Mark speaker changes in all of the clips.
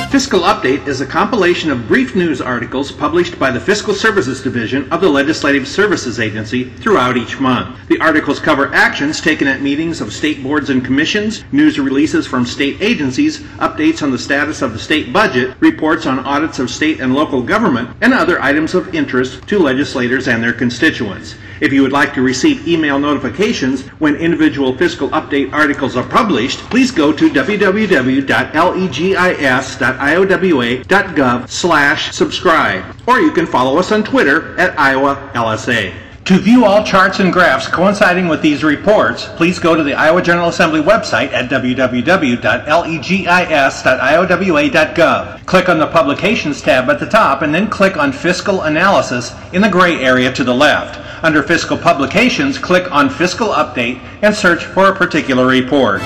Speaker 1: Fiscal Update is a compilation of brief news articles published by the Fiscal Services Division of the Legislative Services Agency throughout each month. The articles cover actions taken at meetings of state boards and commissions, news releases from state agencies, updates on the status of the state budget, reports on audits of state and local government, and other items of interest to legislators and their constituents. If you would like to receive email notifications when individual Fiscal Update articles are published, please go to www.legis.iowa.gov/subscribe, or you can follow us on Twitter at IowaLSA. To view all charts and graphs coinciding with these reports, please go to the Iowa General Assembly website at www.legis.iowa.gov. Click on the Publications tab at the top and then click on Fiscal Analysis in the gray area to the left. Under Fiscal Publications, click on Fiscal Update and search for a particular report.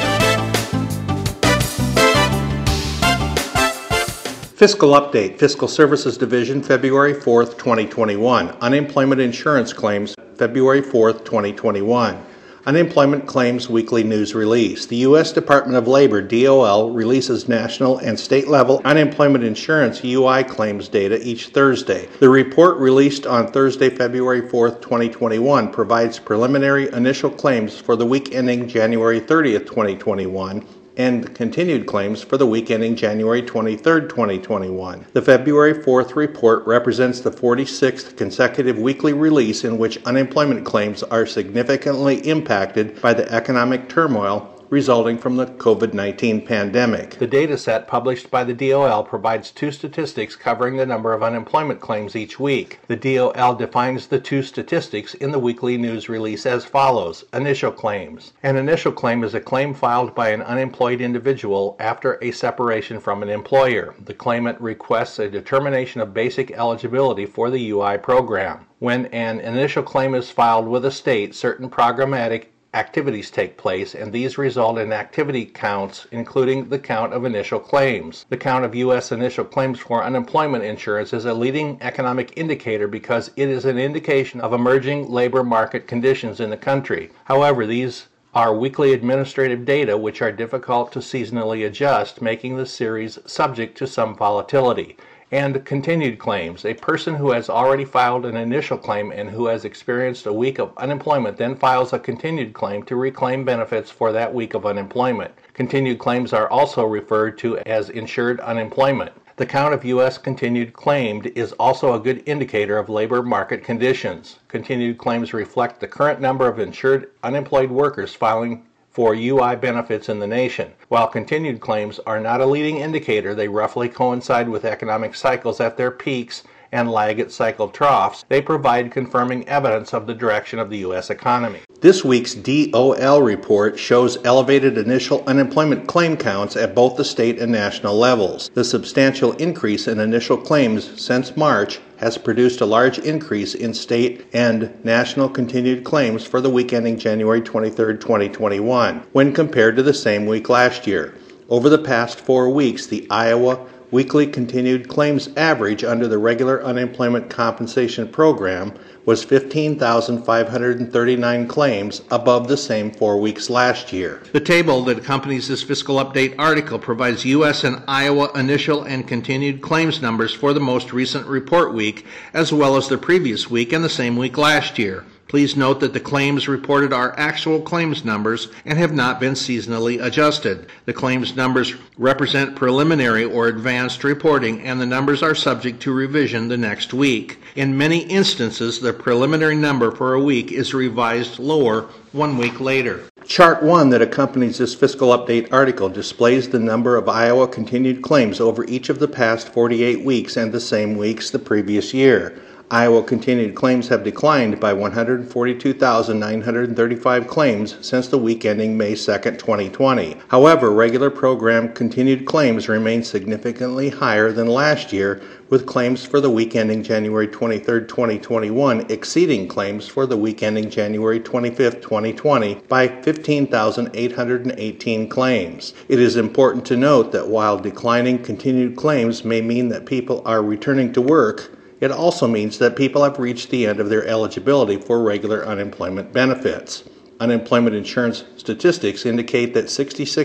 Speaker 1: Fiscal Update, Fiscal Services Division, February 4th, 2021. Unemployment insurance claims, February 4th, 2021. Unemployment Claims Weekly News Release. The U.S. Department of Labor, DOL, releases national and state-level unemployment insurance UI claims data each Thursday. The report, released on Thursday, February 4th, 2021, provides preliminary initial claims for the week ending January 30th, 2021, and continued claims for the week ending January 23, 2021. The February 4th report represents the 46th consecutive weekly release in which unemployment claims are significantly impacted by the economic turmoil resulting from the COVID-19 pandemic. The data set published by the DOL provides two statistics covering the number of unemployment claims each week. The DOL defines the two statistics in the weekly news release as follows. Initial claims. An initial claim is a claim filed by an unemployed individual after a separation from an employer. The claimant requests a determination of basic eligibility for the UI program. When an initial claim is filed with a state, certain programmatic activities take place, and these result in activity counts, including the count of initial claims. The count of U.S. initial claims for unemployment insurance is a leading economic indicator because it is an indication of emerging labor market conditions in the country. However, these are weekly administrative data which are difficult to seasonally adjust, making the series subject to some volatility. And continued claims. A person who has already filed an initial claim and who has experienced a week of unemployment then files a continued claim to reclaim benefits for that week of unemployment. Continued claims are also referred to as insured unemployment. The count of U.S. continued claimed is also a good indicator of labor market conditions. Continued claims reflect the current number of insured unemployed workers filing for UI benefits in the nation. While continued claims are not a leading indicator, they roughly coincide with economic cycles at their peaks and lag at cycle troughs. They provide confirming evidence of the direction of the U.S. economy. This week's DOL report shows elevated initial unemployment claim counts at both the state and national levels. The substantial increase in initial claims since March has produced a large increase in state and national continued claims for the week ending January 23, 2021, when compared to the same week last year. Over the past 4 weeks, the Iowa weekly continued claims average under the regular unemployment compensation program was 15,539 claims, above the same 4 weeks last year. The table that accompanies this Fiscal Update article provides U.S. and Iowa initial and continued claims numbers for the most recent report week, as well as the previous week and the same week last year. Please note that the claims reported are actual claims numbers and have not been seasonally adjusted. The claims numbers represent preliminary or advanced reporting, and the numbers are subject to revision the next week. In many instances, the preliminary number for a week is revised lower 1 week later. Chart 1 that accompanies this Fiscal Update article displays the number of Iowa continued claims over each of the past 48 weeks and the same weeks the previous year. Iowa continued claims have declined by 142,935 claims since the week ending May 2, 2020. However, regular program continued claims remain significantly higher than last year, with claims for the week ending January 23, 2021 exceeding claims for the week ending January 25, 2020 by 15,818 claims. It is important to note that while declining continued claims may mean that people are returning to work, it also means that people have reached the end of their eligibility for regular unemployment benefits. Unemployment insurance statistics indicate that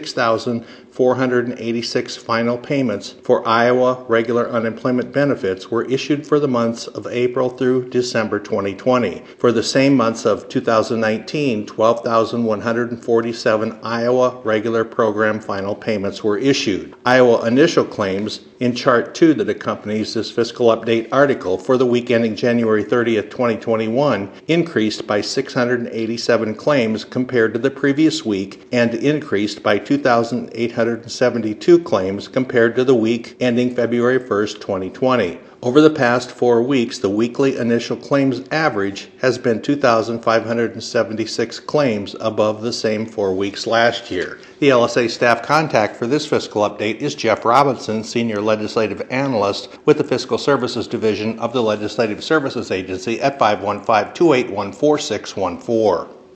Speaker 1: 66,486 final payments for Iowa regular unemployment benefits were issued for the months of April through December 2020. For the same months of 2019, 12,147 Iowa regular program final payments were issued. Iowa initial claims in Chart 2 that accompanies this fiscal update article for the week ending January 30th, 2021 increased by 687 claims compared to the previous week and increased by 2,872 claims compared to the week ending February 1st, 2020. Over the past 4 weeks, the weekly initial claims average has been 2,576 claims above the same 4 weeks last year. The LSA staff contact for this fiscal update is Jeff Robinson, Senior Legislative Analyst with the Fiscal Services Division of the Legislative Services Agency at 515-281-4614.